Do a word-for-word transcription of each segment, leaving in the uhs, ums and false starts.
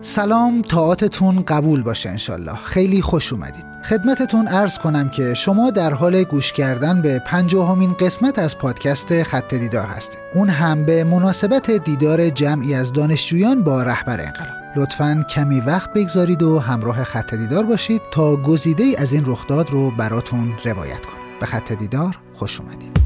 سلام، طاعتتون قبول باشه انشالله. خیلی خوش اومدید. خدمتتون عرض کنم که شما در حال گوش کردن به پنجاهمین قسمت از پادکست خط دیدار هستید. اون هم به مناسبت دیدار جمعی از دانشجویان با رهبر انقلاب. لطفاً کمی وقت بگذارید و همراه خط دیدار باشید تا گزیده‌ای از این رخداد رو براتون روایت کنم. به خط دیدار خوش اومدید.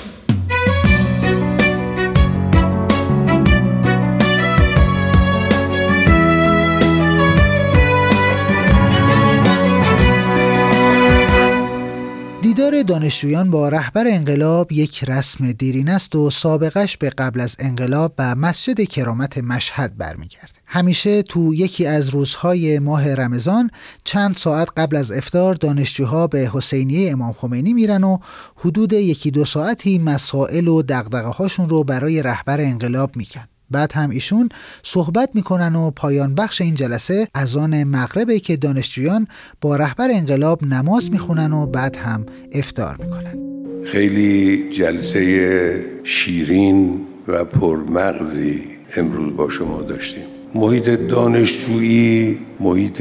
دیدار دانشجویان با رهبر انقلاب یک رسم دیرینه است و سابقش به قبل از انقلاب به مسجد کرامت مشهد برمیگرده. همیشه تو یکی از روزهای ماه رمضان چند ساعت قبل از افطار دانشجوها به حسینیه امام خمینی میرن و حدود یکی دو ساعتی مسائل و دغدغه هاشون رو برای رهبر انقلاب میگن. بعد هم ایشون صحبت میکنن و پایان بخش این جلسه اذان مغربه که دانشجویان با رهبر انقلاب نماز میخونن و بعد هم افطار میکنن. خیلی جلسه شیرین و پرمغزی امروز با شما داشتیم. محیط دانشجویی محیط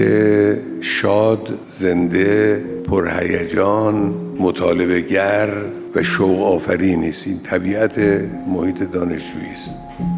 شاد، زنده، پرهیجان، مطالبه‌گر و شوق آفرین است. این طبیعت محیط دانشجویی است.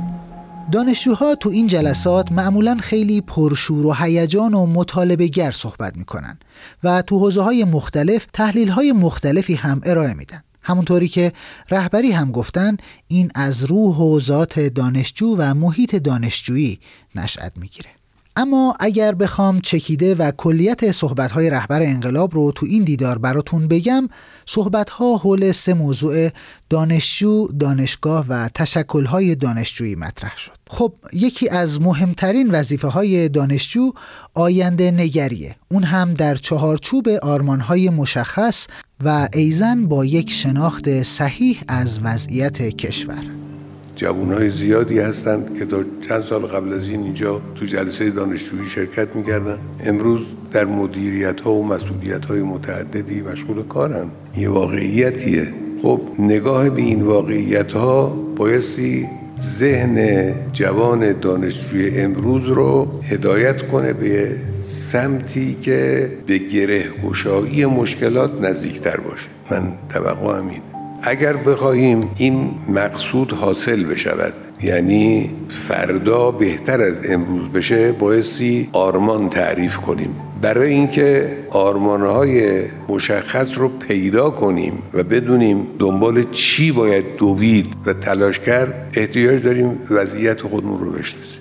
دانشجوها تو این جلسات معمولاً خیلی پرشور و هیجان و مطالبه‌گر صحبت میکنن و تو حوزه‌های مختلف تحلیل‌های مختلفی هم ارائه میدن. همونطوری که رهبری هم گفتن این از روح و ذات دانشجو و محیط دانشجویی نشأت میگیره. اما اگر بخوام چکیده و کلیت صحبت‌های رهبر انقلاب رو تو این دیدار براتون بگم، صحبت‌ها حول سه موضوع دانشجو، دانشگاه و تشکل‌های دانشجویی مطرح شد. خب یکی از مهمترین وظیفه‌های دانشجو آینده نگریه، اون هم در چهارچوب آرمان‌های مشخص و ایزن با یک شناخت صحیح از وضعیت کشور. جوانای زیادی هستند که تا چند سال قبل از این اینجا تو جلسه دانشجویی شرکت می‌کردن، امروز در مدیریت‌ها و مسئولیت‌های متعددی مشغول کارن. یه واقعیتیه. خب نگاه به این واقعیت‌ها بایستی ذهن جوان دانشجوی امروز رو هدایت کنه به سمتی که به گره‌گشایی مشکلات نزدیکتر باشه. من توقعم اینه. اگر بخواهیم این مقصود حاصل بشود، یعنی فردا بهتر از امروز بشه، بایستی آرمان تعریف کنیم. برای اینکه آرمانهای مشخص رو پیدا کنیم و بدونیم دنبال چی باید دوید و تلاش کرد، احتیاج داریم وضعیت خودمون رو بشناسیم.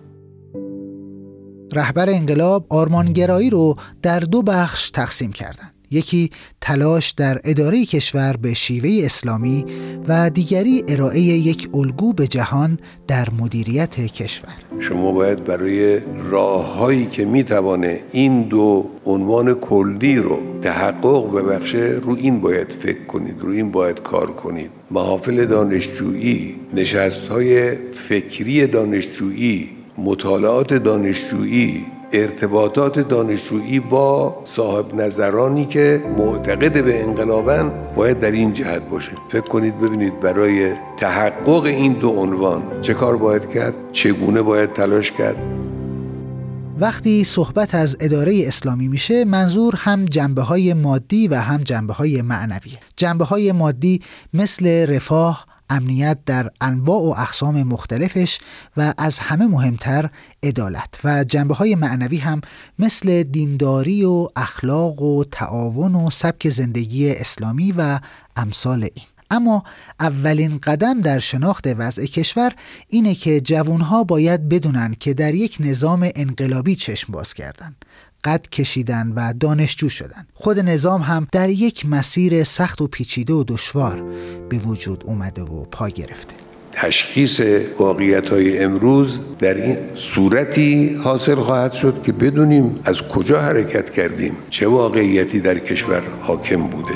رهبر انقلاب آرمانگرایی رو در دو بخش تقسیم کردن. یکی تلاش در اداره کشور به شیوه اسلامی و دیگری ارائه یک الگو به جهان در مدیریت کشور. شما باید برای راه‌هایی که میتوانه این دو عنوان کلی رو تحقق ببخشه، رو این باید فکر کنید، رو این باید کار کنید. محافل دانشجویی، نشست‌های فکری دانشجویی، مطالعات دانشجویی، ارتباطات دانشجویی با صاحب نظرانی که معتقد به انقلابن باید در این جهت باشه. فکر کنید ببینید برای تحقق این دو عنوان چه کار باید کرد، چگونه باید تلاش کرد. وقتی صحبت از اداره اسلامی میشه، منظور هم جنبه‌های مادی و هم جنبه‌های معنویه. جنبه‌های مادی مثل رفاه، امنیت در انواع و اقسام مختلفش و از همه مهمتر عدالت، و جنبه‌های معنوی هم مثل دینداری و اخلاق و تعاون و سبک زندگی اسلامی و امثال این. اما اولین قدم در شناخت وضع کشور اینه که جوانها باید بدونن که در یک نظام انقلابی چشم باز کردن، قد کشیدن و دانشجو شدن. خود نظام هم در یک مسیر سخت و پیچیده و دشوار به وجود اومده و پا گرفته. تشخیص واقعیت‌های امروز در این صورتی حاصل خواهد شد که بدونیم از کجا حرکت کردیم، چه واقعیتی در کشور حاکم بوده.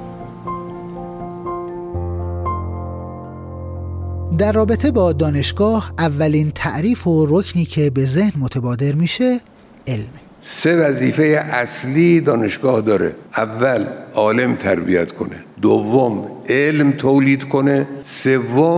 در رابطه با دانشگاه، اولین تعریف و رکنی که به ذهن متبادر میشه علم. سه وظیفه اصلی دانشگاه داره. اول عالم تربیت کنه، دوم علم تولید کنه، سوم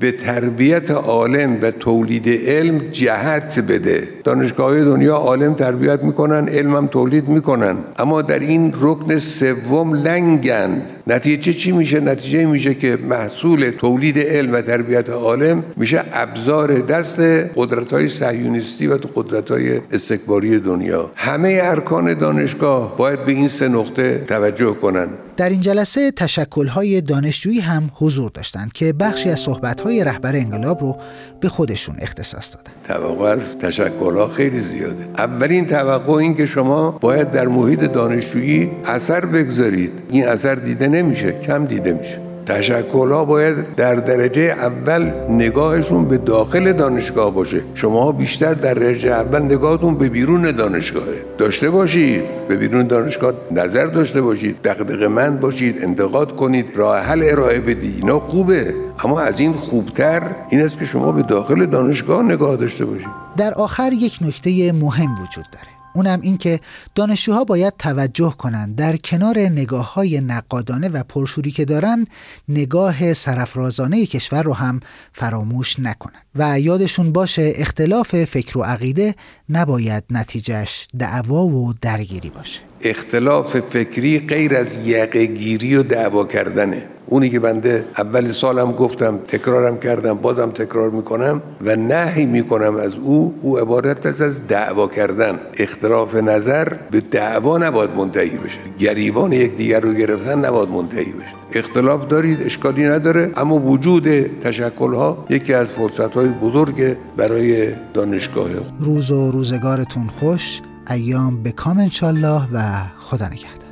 به تربیت عالم و تولید علم جهت بده. دانشگاه‌های دنیا عالم تربیت میکنن، علم هم تولید میکنن، اما در این رکن سوم لنگند. نتیجه چی میشه؟ نتیجه میشه که محصول تولید علم و تربیت عالم میشه ابزار دست قدرت‌های صهیونیستی و قدرت‌های استکباری دنیا. همه ارکان دانشگاه باید به این سه نقطه توجه کنن. در این جلسه تشکل‌های دانشجویی هم حضور داشتند که بخشی از صحبت‌های رهبر انقلاب رو به خودشون اختصاص دادن. توقع از تشکل‌ها خیلی زیاده. اولین توقع این که شما باید در محیط دانشجویی اثر بگذارید. این اثر دیده نمیشه، کم دیده میشه. تشکل‌ها باید در درجه اول نگاهشون به داخل دانشگاه باشه. شما بیشتر در درجه اول نگاهتون به بیرون دانشگاهه. داشته باشید، به بیرون دانشگاه نظر داشته باشید، دغدغه‌مند باشید، انتقاد کنید، راه حل ارائه بدید. اینا خوبه، اما از این خوبتر این است که شما به داخل دانشگاه نگاه داشته باشید. در آخر یک نکته مهم وجود داره. اونم این که دانشجوها باید توجه کنند در کنار نگاه‌های نقادانه و پرشوری که دارن، نگاه سرافرازانه کشور رو هم فراموش نکنن و یادشون باشه اختلاف فکر و عقیده نباید نتیجهش دعوا و درگیری باشه. اختلاف فکری غیر از یقه‌گیری و دعوا کردنه. اونی که بنده اول سالم گفتم، تکرارم کردم، بازم تکرار میکنم و نهی میکنم از او، او عبارت است از دعوا کردن. اختلاف نظر به دعوا نباید منتهی بشه. گریبان یکدیگر رو گرفتن نباید منتهی بشه. اختلاف دارید، اشکالی نداره، اما وجود تشکل‌ها یکی از فرصت‌های بزرگ برای دانشگاه. روز و روزگارتون خوش، ایام به کام انشالله و خدا نگهدار.